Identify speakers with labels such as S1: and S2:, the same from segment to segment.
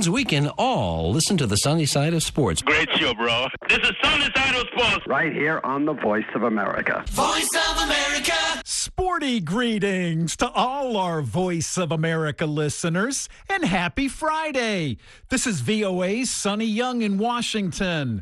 S1: means we can all listen to the sunny side of sports.
S2: Great show, bro. This is Sunny Side of Sports.
S3: Right here on the Voice of America.
S4: Voice of America.
S5: Sporty greetings to all our Voice of America listeners, and happy Friday. This is VOA's Sonny Young in Washington.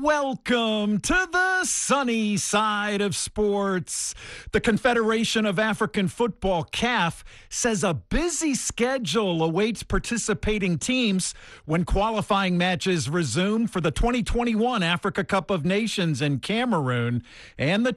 S5: Welcome to the sunny side of sports. The Confederation of African Football, CAF, says a busy schedule awaits participating teams when qualifying matches resume for the 2021 Africa Cup of Nations in Cameroon and the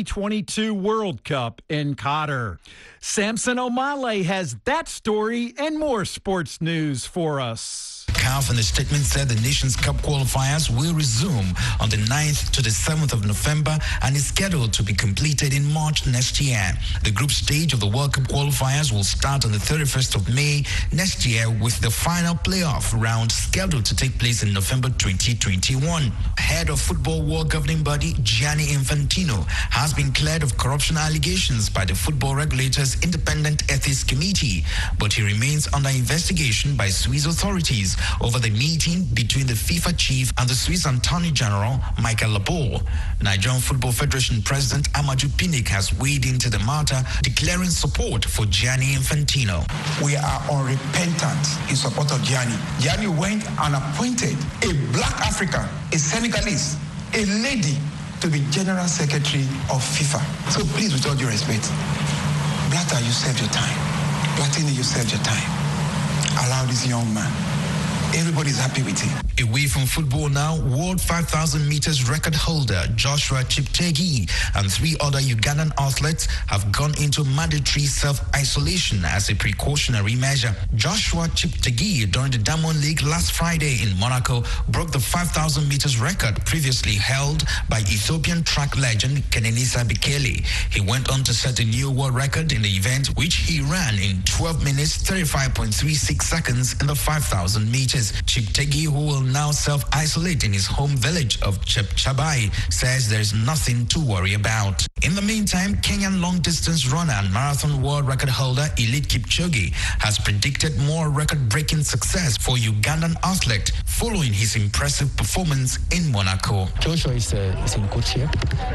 S5: 2022 World Cup in Qatar. Samson Omale has that story and more sports news for us.
S6: CAF in the statement said the Nations Cup qualifiers will resume on the 9th to the 7th of November and is scheduled to be completed in March next year. The group stage of the World Cup qualifiers will start on the 31st of May next year, with the final playoff round scheduled to take place in November 2021. Head of Football World Governing Body Gianni Infantino has been cleared of corruption allegations by the Football Regulators Independent Ethics Committee, but he remains under investigation by Swiss authorities over the meeting between the FIFA chief and the Swiss Attorney General Michael Labour. Nigerian Football Federation President Amaju Pinnick has weighed into the matter, declaring support for Gianni Infantino.
S7: We are unrepentant in support of Gianni. Gianni went and appointed a black African, a Senegalese, a lady to be General Secretary of FIFA. So please, with all due respect, Blatter, you served your time. Platini, you served your time. Allow this young man. Everybody's happy with him.
S6: Away from football now, World 5,000 meters record holder Joshua Cheptegei and 3 other Ugandan athletes have gone into mandatory self-isolation as a precautionary measure. Joshua Cheptegei, during the Diamond League last Friday in Monaco, broke the 5,000 meters record previously held by Ethiopian track legend Kenenisa Bekele. He went on to set a new world record in the event, which he ran in 12 minutes 35.36 seconds in the 5,000 meters. Cheptegei, who will now self-isolate in his home village of Chepchabai, says there's nothing to worry about. In the meantime, Kenyan long-distance runner and marathon world record holder Eliud Kipchoge has predicted more record-breaking success for Ugandan athlete following his impressive performance in Monaco.
S8: Joshua is in good shape.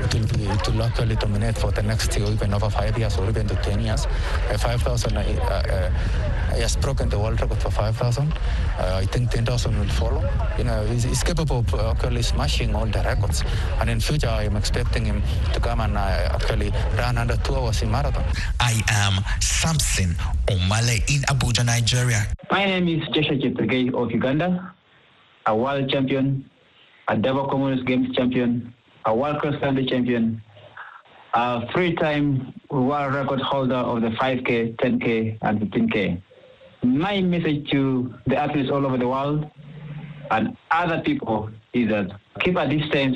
S8: It will actually dominate for the next even over 5 years or even to 10 years. 5,000, he has broken the world record for 5,000. I think 10,000 will follow. He's capable of actually smashing all the records. And in future, I'm expecting him to come and actually run under 2 hours in marathon.
S6: I am Samson Omale in Abuja, Nigeria.
S9: My name is Joshua Cheptegei of Uganda, a world champion, a double Commonwealth Games champion, a world cross-country champion, a 3-time world record holder of the 5K, 10K, and 15K. My message to the athletes all over the world and other people is that keep a distance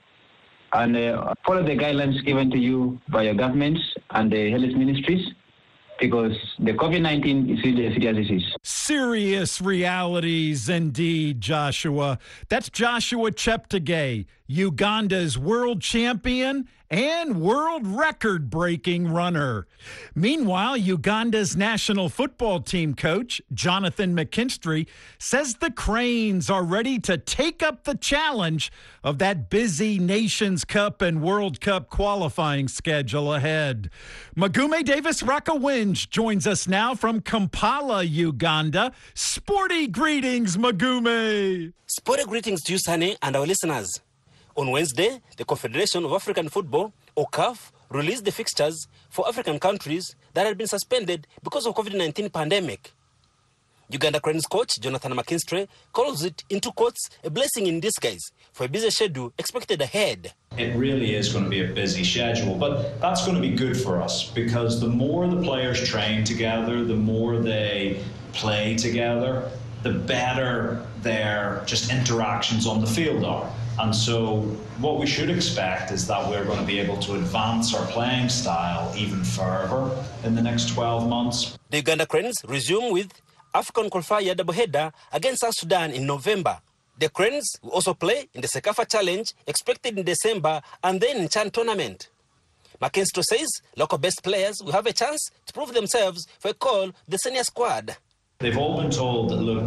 S9: and follow the guidelines given to you by your governments and the health ministries, because the COVID-19 is really a serious disease.
S5: Serious realities indeed, Joshua. That's Joshua Cheptegei, Uganda's world champion and world record-breaking runner. Meanwhile, Uganda's national football team coach, Jonathan McKinstry, says the Cranes are ready to take up the challenge of that busy Nations Cup and World Cup qualifying schedule ahead. Magume Davis-Rakawinj joins us now from Kampala, Uganda. Sporty greetings, Magume.
S10: Sporty greetings to you, Sunny, and our listeners. On Wednesday, the Confederation of African Football, or CAF, released the fixtures for African countries that had been suspended because of COVID-19 pandemic. Uganda Cranes coach Jonathan McKinstry calls it, into quotes, a blessing in disguise for a busy schedule expected ahead.
S11: It really is going to be a busy schedule, but that's going to be good for us because the more the players train together, the more they play together, the better their just interactions on the field are. And so what we should expect is that we're going to be able to advance our playing style even further in the next 12 months.
S10: The Uganda Cranes resume with AFCON qualifier doubleheader against South Sudan in November. The Cranes will also play in the Sekafa Challenge expected in December and then in Chan tournament. McKinstry says local best players will have a chance to prove themselves for a call the senior squad.
S11: They've all been told that, look,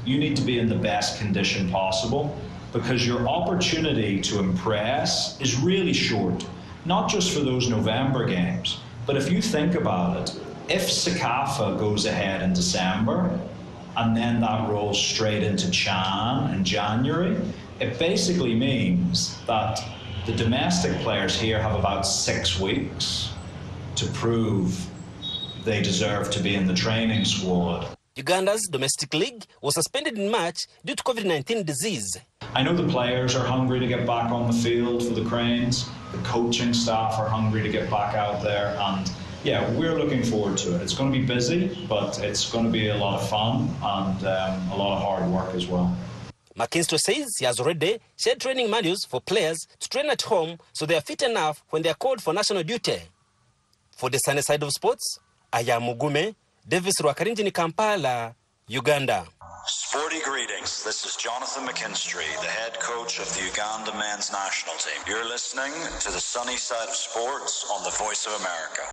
S11: you need to be in the best condition possible, because your opportunity to impress is really short, not just for those November games, but if you think about it, if CECAFA goes ahead in December and then that rolls straight into CHAN in January, it basically means that the domestic players here have about 6 weeks to prove they deserve to be in the training squad.
S10: Uganda's domestic league was suspended in March due to COVID-19 disease.
S11: I know the players are hungry to get back on the field for the Cranes. The coaching staff are hungry to get back out there. And yeah, we're looking forward to it. It's going to be busy, but it's going to be a lot of fun and a lot of hard work as well.
S10: McKinstry says he has already shared training manuals for players to train at home so they are fit enough when they are called for national duty. For the sunny side of sports, I am Mugume, Davis Rwakarinjini, Kampala, Uganda.
S4: Sporty greetings. This is Jonathan McKinstry, the head coach of the Uganda men's national team. You're listening to the sunny side of sports on the Voice of America.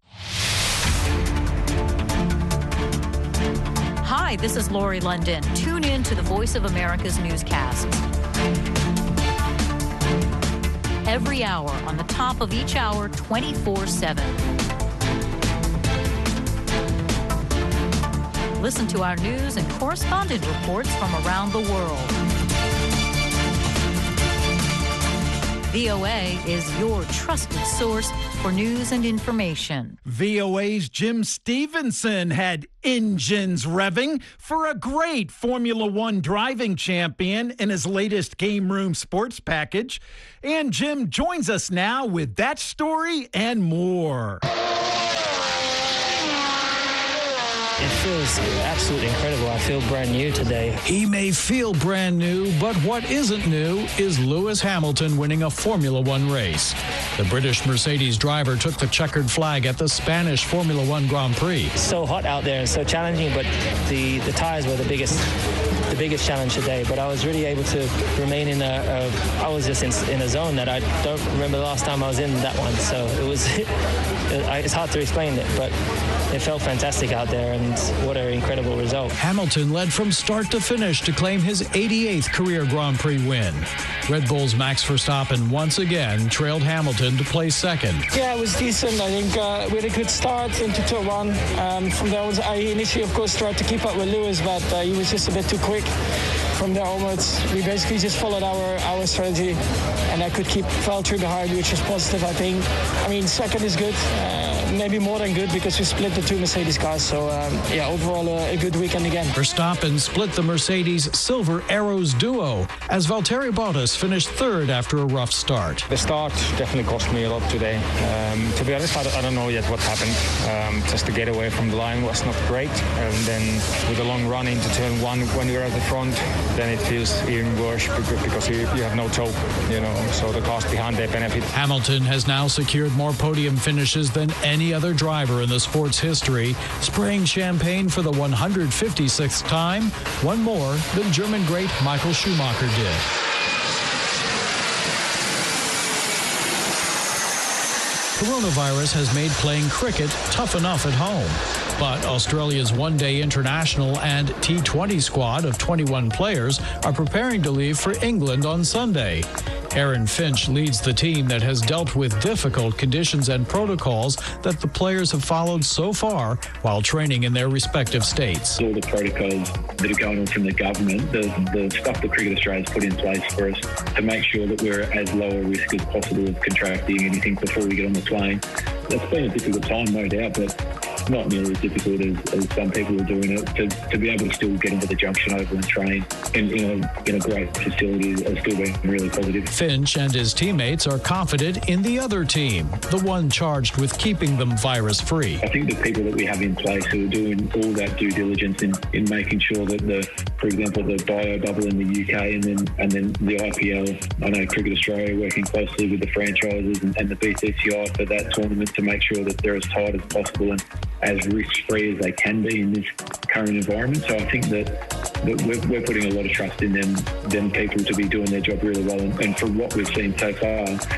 S12: Hi, this is Lori London. Tune in to the Voice of America's newscasts. Every hour, on the top of each hour, 24/7. Listen to our news and correspondent reports from around the world. VOA is your trusted source for news and information.
S5: VOA's Jim Stevenson had engines revving for a great Formula One driving champion in his latest Game Room Sports package. And Jim joins us now with that story and more.
S13: It feels absolutely incredible. I feel brand new today.
S14: He may feel brand new, but what isn't new is Lewis Hamilton winning a Formula One race. The British Mercedes driver took the checkered flag at the Spanish Formula One Grand Prix.
S13: It's so hot out there and so challenging, but the tires were the biggest challenge today. But I was really able to remain I was just in a zone that I don't remember the last time I was in that one. So it's hard to explain it, but it felt fantastic out there, and what an incredible result.
S14: Hamilton led from start to finish to claim his 88th career Grand Prix win. Red Bull's Max Verstappen once again trailed Hamilton to place second.
S15: Yeah, it was decent. I think we had a good start into turn one. From there on, I initially, of course, tried to keep up with Lewis, but he was just a bit too quick. From there onwards, we basically just followed our strategy, and I could keep Valtteri behind, which was positive, I think. I mean, second is good, maybe more than good, because we split the two Mercedes cars. So, overall, a good weekend again.
S14: Verstappen split the Mercedes Silver Arrows duo as Valtteri Bottas finished third after a rough start.
S16: The start definitely cost me a lot today. To be honest, I don't know yet what happened. Just to get away from the line was not great. And then with a long run into turn one, when you're at the front, then it feels even worse because you have no toe, so the cars behind they benefit.
S14: Hamilton has now secured more podium finishes than any other driver in the sport's history, spraying champagne for the 156th time, one more than German great Michael Schumacher did. Coronavirus has made playing cricket tough enough at home. But Australia's one-day international and T20 squad of 21 players are preparing to leave for England on Sunday. Aaron Finch leads the team that has dealt with difficult conditions and protocols that the players have followed so far while training in their respective states.
S17: All the protocols that are going on from the government, the stuff that Cricket Australia has put in place for us to make sure that we're as low a risk as possible of contracting anything before we get on the plane. It's been a difficult time, no doubt, but not nearly as difficult as some people are doing it. To be able to still get into the Junction Oval and train in a great facility has still been really positive.
S14: Finch and his teammates are confident in the other team, the one charged with keeping them virus-free.
S17: I think the people that we have in place who are doing all that due diligence in making sure that for example, the bio bubble in the UK and then the IPL, I know Cricket Australia working closely with the franchises and the BCCI for that tournament to make sure that they're as tight as possible and as risk-free as they can be in this current environment. So I think that we're putting a lot of trust in them people to be doing their job really well. And from what we've seen so far,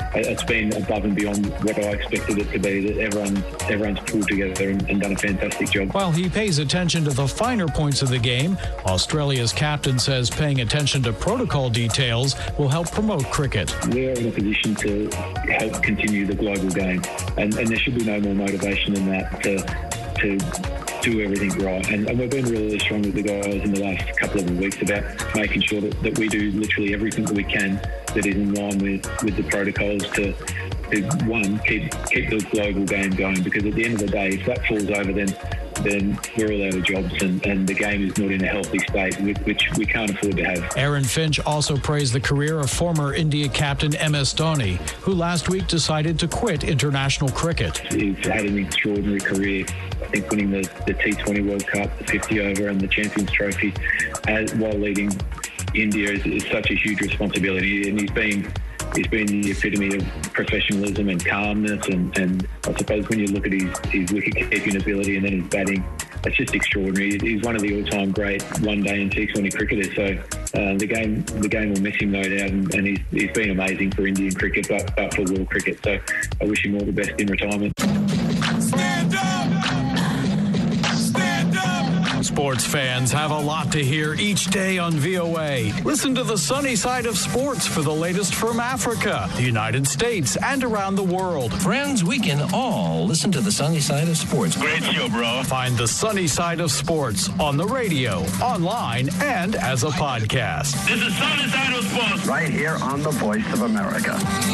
S17: it's been above and beyond what I expected it to be. That everyone's pulled together and done a fantastic job.
S14: While he pays attention to the finer points of the game, Australia's captain says paying attention to protocol details will help promote cricket.
S17: We're in a position to help continue the global game, and there should be no more motivation than that to do everything right. And we've been really strong with the guys in the last couple of weeks about making sure that we do literally everything that we can that is in line with the protocols to one, keep the global game going, because at the end of the day, if that falls over, then we're all out of jobs and the game is not in a healthy state, which we can't afford to have.
S14: Aaron Finch also praised the career of former India captain MS Dhoni, who last week decided to quit international cricket.
S17: He's had an extraordinary career. I think winning the T20 World Cup, the 50 over and the Champions Trophy while leading India is such a huge responsibility, and he's been the epitome of professionalism and calmness, and I suppose when you look at his wicket-keeping ability and then his batting, it's just extraordinary. He's one of the all-time great one-day and T20 cricketers, so the game will miss him, no doubt, and he's been amazing for Indian cricket, but for world cricket, so I wish him all the best in retirement.
S18: Stand up! Stand up!
S14: Sports fans have a lot to hear each day on VOA. Listen to the sunny side of sports for the latest from Africa, the United States, and around the world.
S1: Friends, we can all listen to the sunny side of sports.
S2: Great show, bro.
S14: Find the sunny side of sports on the radio, online, and as a podcast.
S2: This is Sunny Side of Sports.
S3: Right here on the Voice of America.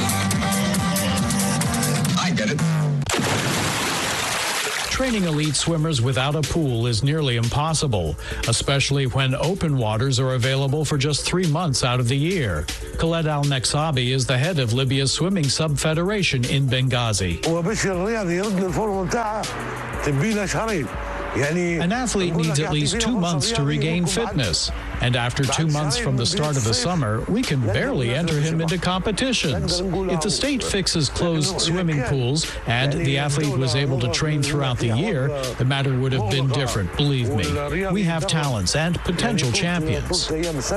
S18: I get it.
S14: Training elite swimmers without a pool is nearly impossible, especially when open waters are available for just 3 months out of the year. Khaled Al-Neksabi is the head of Libya's swimming sub-federation in Benghazi. An athlete needs at least 2 months to regain fitness, and after 2 months from the start of the summer, we can barely enter him into competitions. If the state fixes closed swimming pools and the athlete was able to train throughout the year, the matter would have been different, believe me. We have talents and potential champions.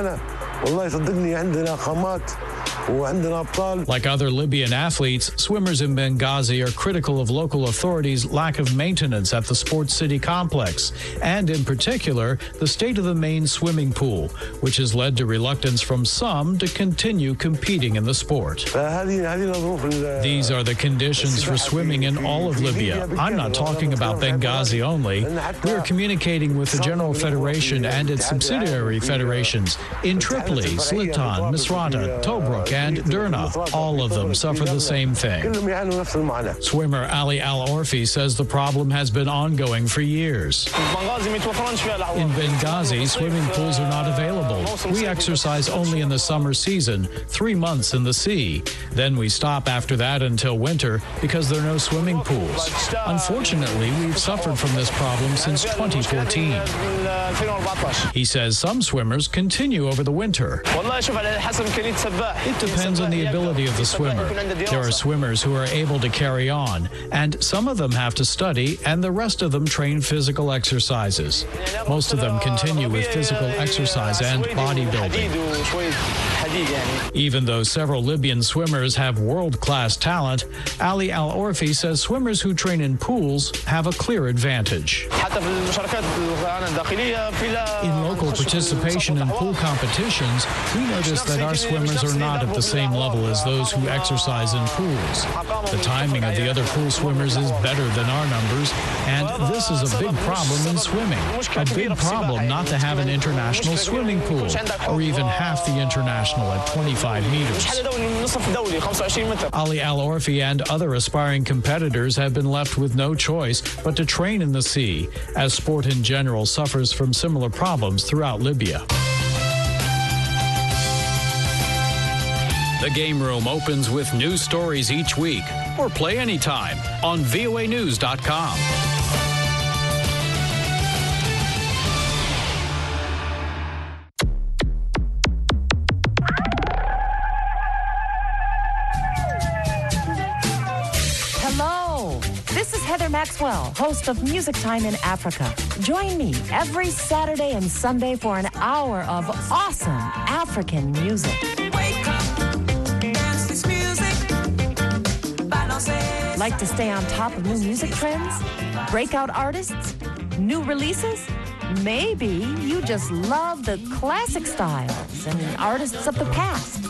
S14: Like other Libyan athletes, swimmers in Benghazi are critical of local authorities' lack of maintenance at the Sports City complex, and in particular, the state of the main swimming pool, which has led to reluctance from some to continue competing in the sport. These are the conditions for swimming in all of Libya. I'm not talking about Benghazi only. We are communicating with the General Federation and its subsidiary federations in Tripoli, Slitan, Misrata, Tobruk, and Derna. All of them suffer the same thing. Swimmer Ali Al-Orfi says the problem has been ongoing for years. In Benghazi, swimming pools are not available. We exercise only in the summer season, 3 months in the sea. Then we stop after that until winter because there are no swimming pools. Unfortunately, we've suffered from this problem since 2014. He says some swimmers continue over the winter. It depends on the ability of the swimmer. There are swimmers who are able to carry on, and some of them have to study, and the rest of them train physical exercises. Most of them continue with physical exercise and bodybuilding. Even though several Libyan swimmers have world-class talent, Ali Al-Orfi says swimmers who train in pools have a clear advantage. In local participation in pool competitions, we notice that our swimmers are not at the same level as those who exercise in pools. The timing of the other pool swimmers is better than our numbers, and this is a big problem in swimming. A big problem not to have an international swimming pool, or even half the international at 25 meters. Ali Al-Orfi and other aspiring competitors have been left with no choice but to train in the sea, as sport in general suffers from similar problems throughout Libya. The Game Room opens with news stories each week, or play anytime on voanews.com.
S19: Hello, this is Heather Maxwell, host of Music Time in Africa. Join me every Saturday and Sunday for an hour of awesome African music.
S18: Wake up, dance this music.
S19: Like to stay on top of new music trends? Breakout artists? New releases? Maybe you just love the classic styles and artists of the past.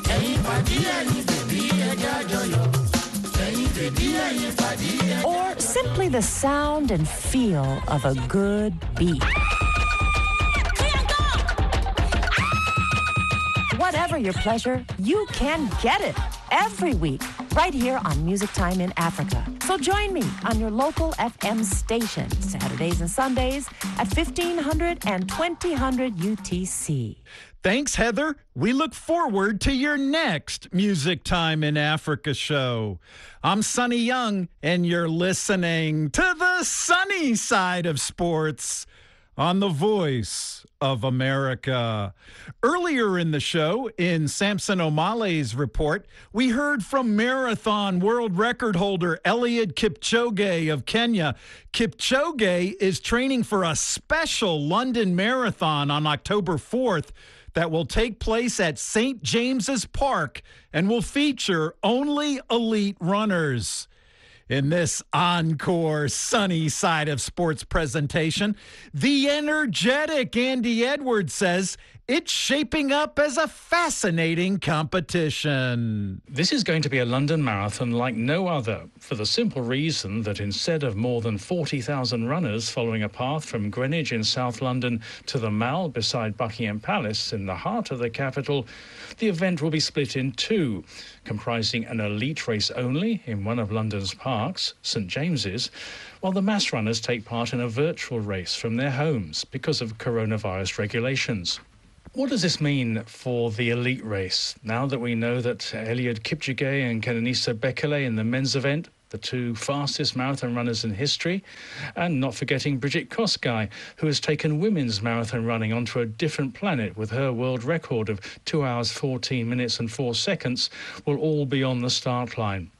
S19: Or simply the sound and feel of a good beat. Whatever your pleasure, you can get it every week right here on Music Time in Africa. So join me on your local FM station, Saturdays and Sundays at 1500 and 2000 UTC.
S5: Thanks, Heather. We look forward to your next Music Time in Africa show. I'm Sonny Young, and you're listening to the sunny side of sports on the Voice of America. Earlier in the show, in Samson Omale's report, we heard from marathon world record holder Eliud Kipchoge of Kenya. Kipchoge is training for a special London Marathon on October 4th that will take place at St. James's Park and will feature only elite runners. In this encore sunny side of sports presentation, the energetic Andy Edwards says it's shaping up as a fascinating competition.
S14: This is going to be a London Marathon like no other, for the simple reason that instead of more than 40,000 runners following a path from Greenwich in South London to the Mall beside Buckingham Palace in the heart of the capital, the event will be split in two, comprising an elite race only in one of London's parks, St James's, while the mass runners take part in a virtual race from their homes because of coronavirus regulations. What does this mean for the elite race, now that we know that Eliud Kipchoge and Kenenisa Bekele in the men's event, the two fastest marathon runners in history, and not forgetting Bridget Kosgei, who has taken women's marathon running onto a different planet with her world record of 2 hours, 14 minutes and 4 seconds, will all be on the start line.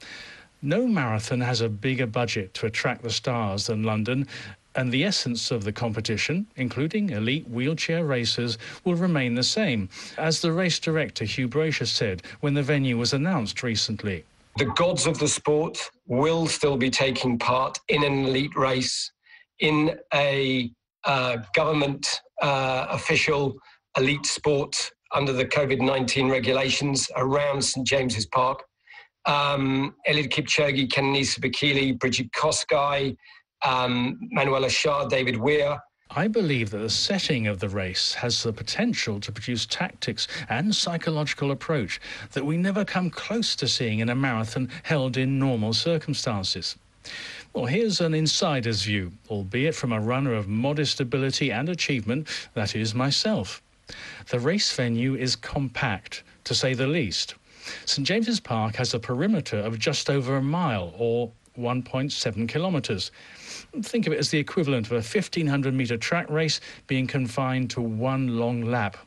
S14: No marathon has a bigger budget to attract the stars than London, and the essence of the competition, including elite wheelchair racers, will remain the same, as the race director Hugh Brasher said when the venue was announced recently.
S20: The gods of the sport will still be taking part in an elite race, in a government official elite sport under the COVID-19 regulations around St James's Park. Eliud Kipchoge, Kenenisa Bekele, Bridget Kosgei, Manuela Shah, David Weir.
S14: I believe that the setting of the race has the potential to produce tactics and psychological approach that we never come close to seeing in a marathon held in normal circumstances. Well, here's an insider's view, albeit from a runner of modest ability and achievement, that is myself. The race venue is compact, to say the least. St James's Park has a perimeter of just over a mile, or 1.7 kilometres. Think of it as the equivalent of a 1,500-metre track race being confined to one long lap.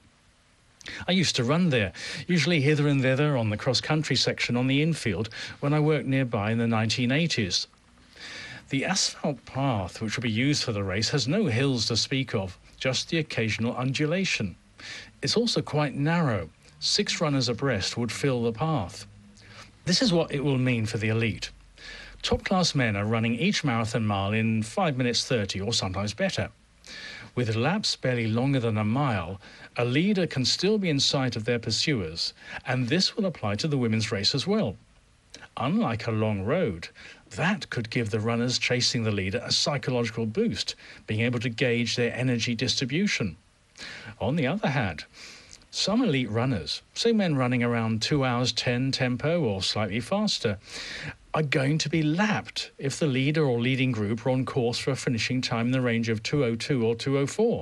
S14: I used to run there, usually hither and thither on the cross-country section on the infield when I worked nearby in the 1980s. The asphalt path which will be used for the race has no hills to speak of, just the occasional undulation. It's also quite narrow. 6 runners abreast would fill the path. This is what it will mean for the elite. Top-class men are running each marathon mile in 5 minutes 30 or sometimes better. With laps barely longer than a mile, a leader can still be in sight of their pursuers, and this will apply to the women's race as well. Unlike a long road, that could give the runners chasing the leader a psychological boost, being able to gauge their energy distribution. On the other hand, some elite runners, say men running around 2 hours 10 tempo or slightly faster, are going to be lapped if the leader or leading group are on course for a finishing time in the range of 2:02 or 2:04.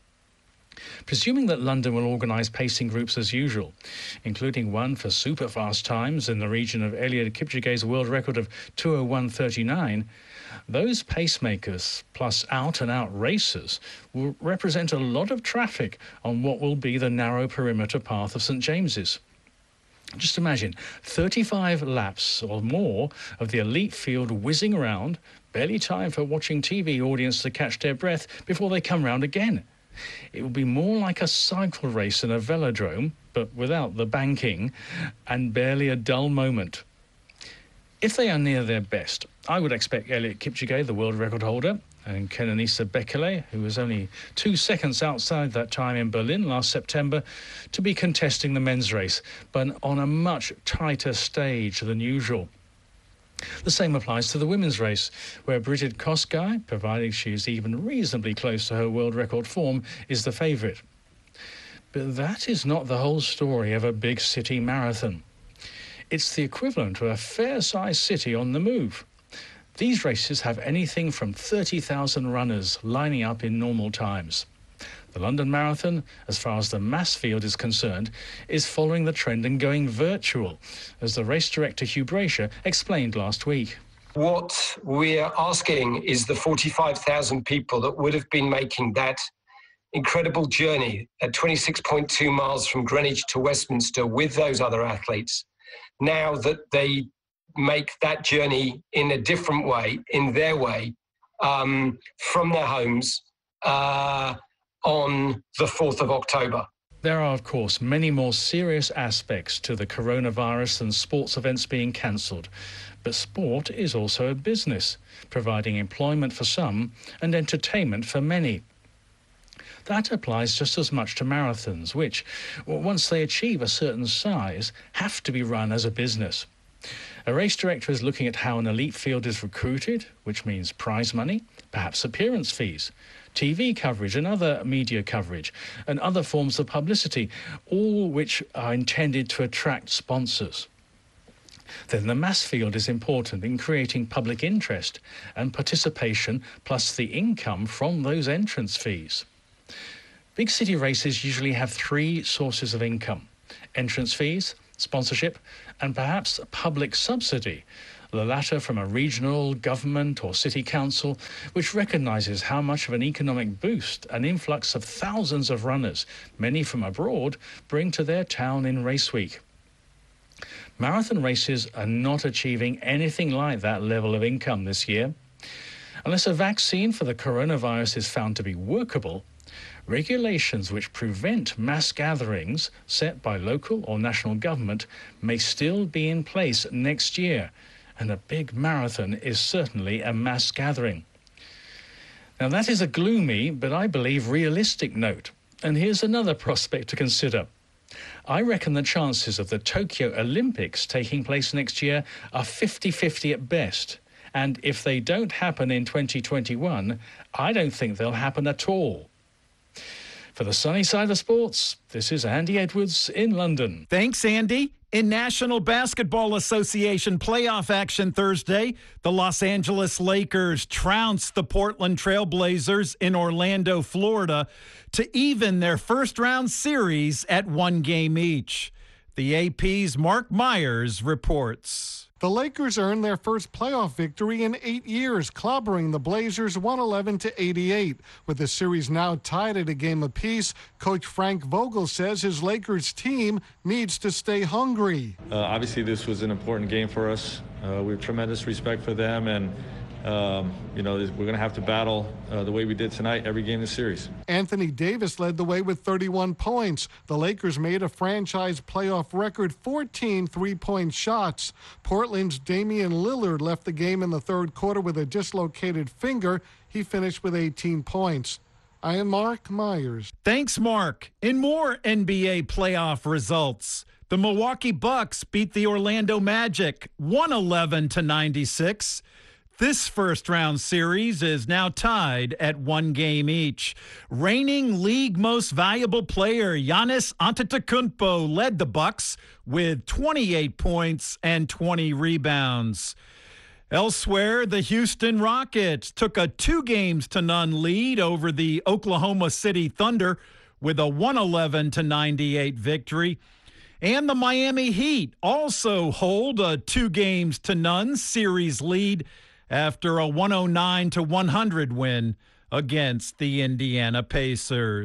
S14: Presuming that London will organise pacing groups as usual, including one for super-fast times in the region of Eliud Kipchoge's world record of 2:01:39, those pacemakers plus out-and-out racers will represent a lot of traffic on what will be the narrow perimeter path of St James's. Just imagine 35 laps or more of the elite field whizzing around, barely time for watching TV audience to catch their breath before they come round again. It will be more like a cycle race in a velodrome, but without the banking, and barely a dull moment. If they are near their best, I would expect Eliud Kipchoge, the world record holder, and Kenenisa Bekele, who was only 2 seconds outside that time in Berlin last September, to be contesting the men's race, but on a much tighter stage than usual. The same applies to the women's race, where Brigid Kosgei, providing she is even reasonably close to her world record form, is the favourite. But that is not the whole story of a big city marathon. It's the equivalent of a fair-sized city on the move. These races have anything from 30,000 runners lining up in normal times. The London Marathon, as far as the mass field is concerned, is following the trend and going virtual, as the race director Hugh Brasher explained last week.
S20: What we're asking is the 45,000 people that would have been making that incredible journey at 26.2 miles from Greenwich to Westminster with those other athletes, now that they make that journey in a different way, in their way, from their homes on the 4th of October.
S14: There are, of course, many more serious aspects to the coronavirus than sports events being cancelled. But sport is also a business, providing employment for some and entertainment for many. That applies just as much to marathons, which, once they achieve a certain size, have to be run as a business. A race director is looking at how an elite field is recruited, which means prize money, perhaps appearance fees, TV coverage and other media coverage, and other forms of publicity, all which are intended to attract sponsors. Then the mass field is important in creating public interest and participation, plus the income from those entrance fees. Big city races usually have 3 sources of income: entrance fees, sponsorship, and perhaps public subsidy, the latter from a regional government or city council, which recognises how much of an economic boost an influx of thousands of runners, many from abroad, bring to their town in race week. Marathon races are not achieving anything like that level of income this year. Unless a vaccine for the coronavirus is found to be workable, regulations which prevent mass gatherings set by local or national government may still be in place next year, and a big marathon is certainly a mass gathering. Now that is a gloomy, but I believe realistic note, and here's another prospect to consider. I reckon the chances of the Tokyo Olympics taking place next year are 50-50 at best, and if they don't happen in 2021, I don't think they'll happen at all. For the sunny side of sports, this is Andy Edwards in London.
S5: Thanks, Andy. In National Basketball Association playoff action Thursday, the Los Angeles Lakers trounced the Portland Trail Blazers in Orlando, Florida, to even their first-round series at 1 game each. The AP's Mark Myers reports.
S21: The Lakers earned their first playoff victory in 8 years, clobbering the Blazers 111-88. With the series now tied at a game apiece, Coach Frank Vogel says his Lakers team needs to stay hungry.
S22: Obviously, this was an important game for us. We have tremendous respect for them, and we're going to have to battle the way we did tonight every game in the series.
S21: Anthony Davis led the way with 31 points. The Lakers made a franchise playoff record 14 three-point shots. Portland's Damian Lillard left the game in the third quarter with a dislocated finger. He finished with 18 points. I am Mark Myers.
S5: Thanks, Mark. In more NBA playoff results, the Milwaukee Bucks beat the Orlando Magic 111-96. This first-round series is now tied at 1 game each. Reigning league most valuable player Giannis Antetokounmpo led the Bucks with 28 points and 20 rebounds. Elsewhere, the Houston Rockets took a 2-0 lead over the Oklahoma City Thunder with a 111-98 victory. And the Miami Heat also hold a 2-0 series lead after a 109-100 win against the Indiana Pacers.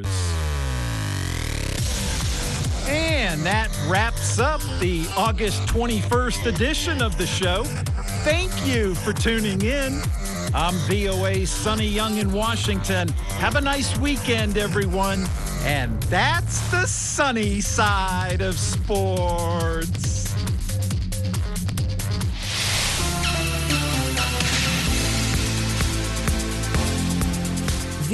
S5: And that wraps up the August 21st edition of the show. Thank you for tuning in. I'm VOA's Sonny Young in Washington. Have a nice weekend, everyone. And that's the sunny side of sports.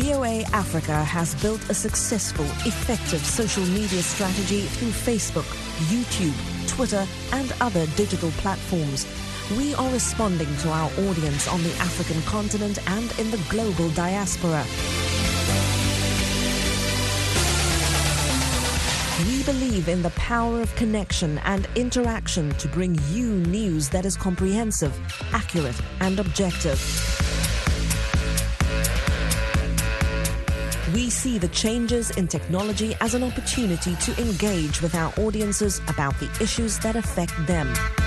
S7: VOA Africa has built a successful, effective social media strategy through Facebook, YouTube, Twitter, and other digital platforms. We are responding to our audience on the African continent and in the global diaspora. We believe in the power of connection and interaction to bring you news that is comprehensive, accurate, and objective. We see the changes in technology as an opportunity to engage with our audiences about the issues that affect them.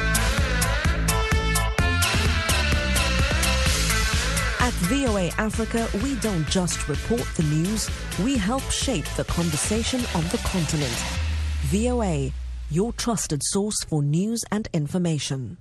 S7: At VOA Africa, we don't just report the news, we help shape the conversation on the continent. VOA, your trusted source for news and information.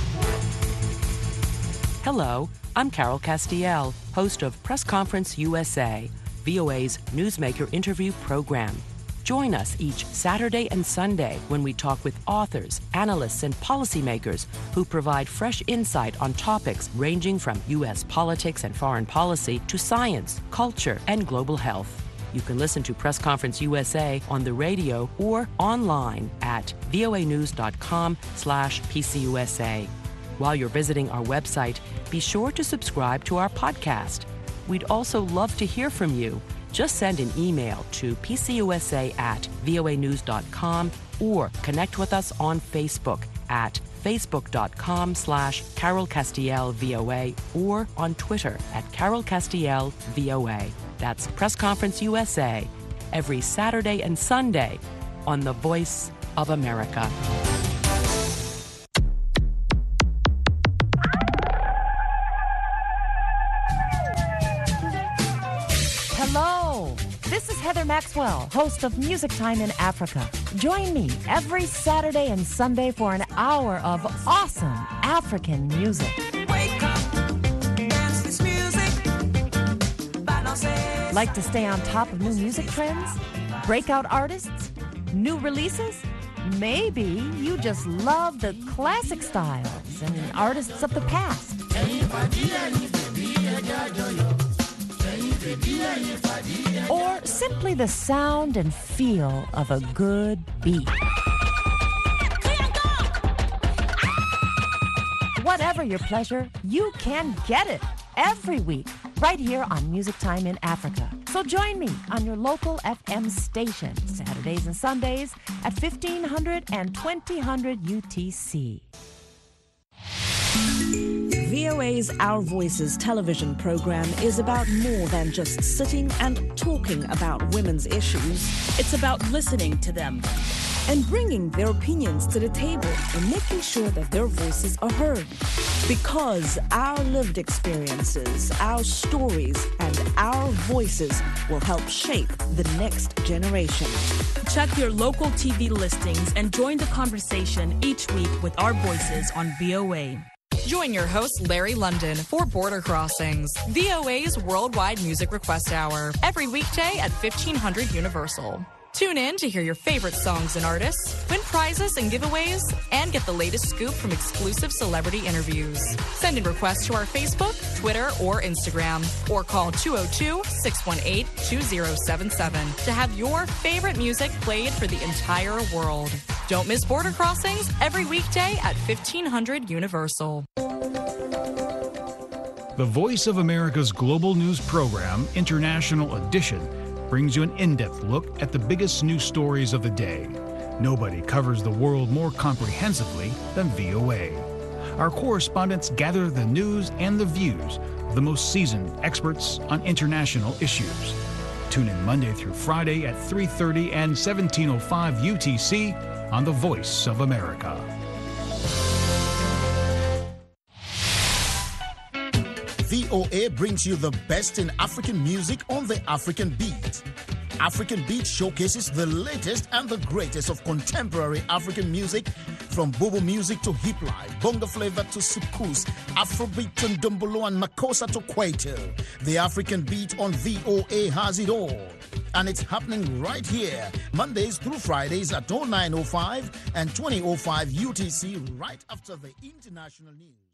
S8: Hello, I'm Carol Castiel, host of Press Conference USA, VOA's newsmaker interview program. Join us each Saturday and Sunday when we talk with authors, analysts, and policymakers who provide fresh insight on topics ranging from U.S. politics and foreign policy to science, culture, and global health. You can listen to Press Conference USA on the radio or online at voanews.com/PCUSA. While you're visiting our website, be sure to subscribe to our podcast. We'd also love to hear from you. Just send an email to pcusa@voanews.com or connect with us on Facebook at facebook.com/CarolCastielVOA or on Twitter at CarolCastielVOA. That's Press Conference USA, every Saturday and Sunday on the Voice of America.
S19: Hello, this is Heather Maxwell, host of Music Time in Africa. Join me every Saturday and Sunday for an hour of awesome African music.
S18: Wake up, dance this music.
S19: Like to stay on top of new music trends? Breakout artists? New releases? Maybe you just love the classic styles and artists of the past. Or simply the sound and feel of a good beat. Whatever your pleasure, you can get it every week right here on Music Time in Africa. So join me on your local FM station, Saturdays and Sundays at 1500 and 2000 UTC.
S7: VOA's Our Voices television program is about more than just sitting and talking about women's issues.
S23: It's about listening to them
S7: and bringing their opinions to the table and making sure that their voices are heard. Because our lived experiences, our stories, and our voices will help shape the next generation.
S23: Check your local TV listings and join the conversation each week with our voices on VOA.
S24: Join your host, Larry London, for Border Crossings, VOA's worldwide music request hour, every weekday at 1500 Universal. Tune in to hear your favorite songs and artists, win prizes and giveaways, and get the latest scoop from exclusive celebrity interviews. Send in requests to our Facebook, Twitter, or Instagram, or call 202-618-2077 to have your favorite music played for the entire world. Don't miss Border Crossings every weekday at 1500 Universal.
S25: The Voice of America's global news program, International Edition, brings you an in-depth look at the biggest news stories of the day. Nobody covers the world more comprehensively than VOA. Our correspondents gather the news and the views of the most seasoned experts on international issues. Tune in Monday through Friday at 3:30 and 17:05 UTC on The Voice of America.
S26: VOA brings you the best in African music on the African Beat. African Beat showcases the latest and the greatest of contemporary African music, from Bobo music to hip life, bongo flavor to soukous, Afrobeat and Ndombolo and Makossa to Kwaito. The African Beat on VOA has it all. And it's happening right here, Mondays through Fridays at 09:05 and 20:05 UTC, right after the international news.